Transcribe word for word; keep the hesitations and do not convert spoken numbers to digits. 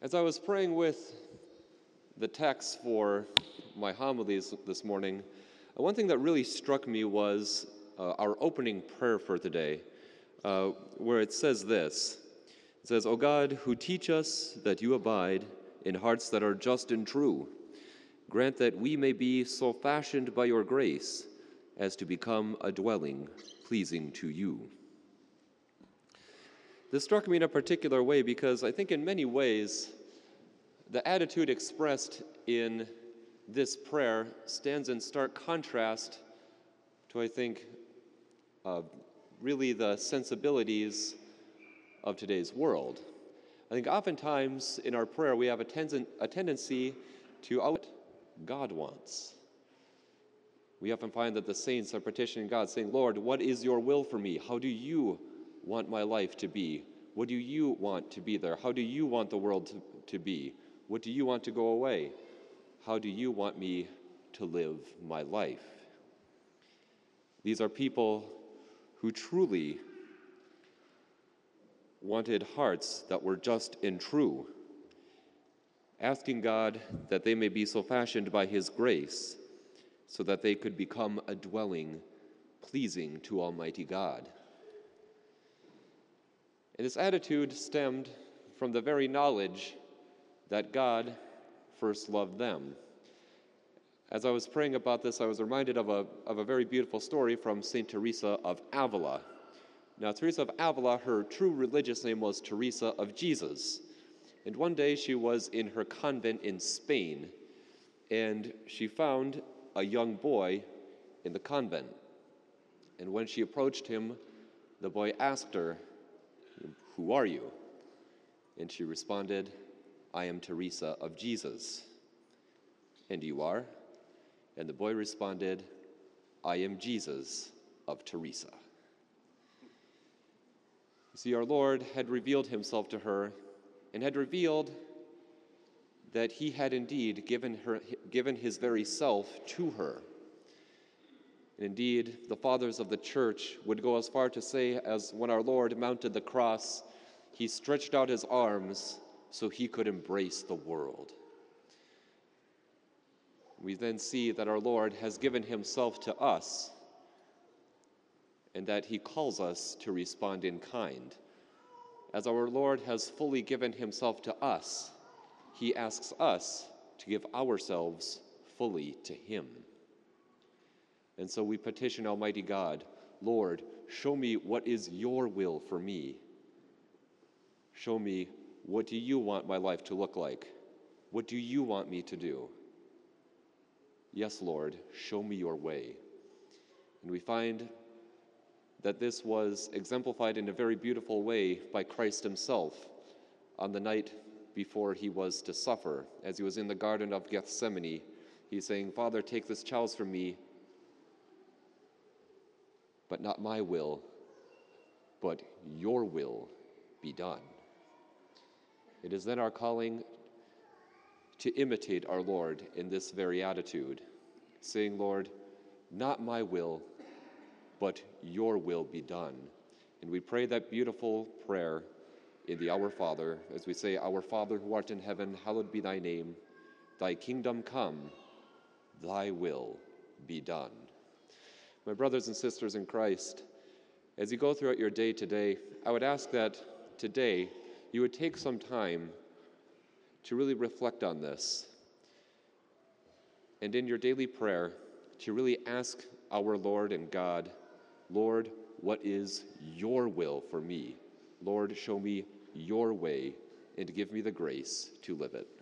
As I was praying with the text for my homilies this morning, one thing that really struck me was uh, our opening prayer for today, uh, where it says this. It says, "O God, who teach us that you abide in hearts that are just and true, grant that we may be so fashioned by your grace as to become a dwelling pleasing to you." This struck me in a particular way because I think in many ways the attitude expressed in this prayer stands in stark contrast to, I think, uh, really the sensibilities of today's world. I think oftentimes in our prayer we have a, ten- a tendency to out what God wants. We often find that the saints are petitioning God, saying, "Lord, what is your will for me? How do you want my life to be? What do you want to be there? How do you want the world to, to be? What do you want to go away? How do you want me to live my life?" These are people who truly wanted hearts that were just and true, asking God that they may be so fashioned by his grace so that they could become a dwelling pleasing to Almighty God. And this attitude stemmed from the very knowledge that God first loved them. As I was praying about this, I was reminded of a, of a very beautiful story from Saint Teresa of Avila. Now, Teresa of Avila, her true religious name was Teresa of Jesus. And one day she was in her convent in Spain, and she found a young boy in the convent. And when she approached him, the boy asked her, "Who are you?" And she responded, "I am Teresa of Jesus." "And you are?" And the boy responded, "I am Jesus of Teresa." You see, our Lord had revealed himself to her and had revealed that he had indeed given her, given his very self to her. And indeed, the fathers of the church would go as far to say, as when our Lord mounted the cross, he stretched out his arms so he could embrace the world. We then see that our Lord has given himself to us and that he calls us to respond in kind. As our Lord has fully given himself to us, he asks us to give ourselves fully to him. And so we petition Almighty God, "Lord, show me what is your will for me. Show me, what do you want my life to look like? What do you want me to do? Yes, Lord, show me your way." And we find that this was exemplified in a very beautiful way by Christ himself on the night before he was to suffer. As he was in the Garden of Gethsemane, he's saying, "Father, take this chalice from me, but not my will, but your will be done." It is then our calling to imitate our Lord in this very attitude, saying, "Lord, not my will, but your will be done." And we pray that beautiful prayer in the Our Father, as we say, "Our Father who art in heaven, hallowed be thy name. Thy kingdom come, thy will be done." My brothers and sisters in Christ, as you go throughout your day today, I would ask that today you would take some time to really reflect on this. And in your daily prayer, to really ask our Lord and God, "Lord, what is your will for me? Lord, show me your way and give me the grace to live it."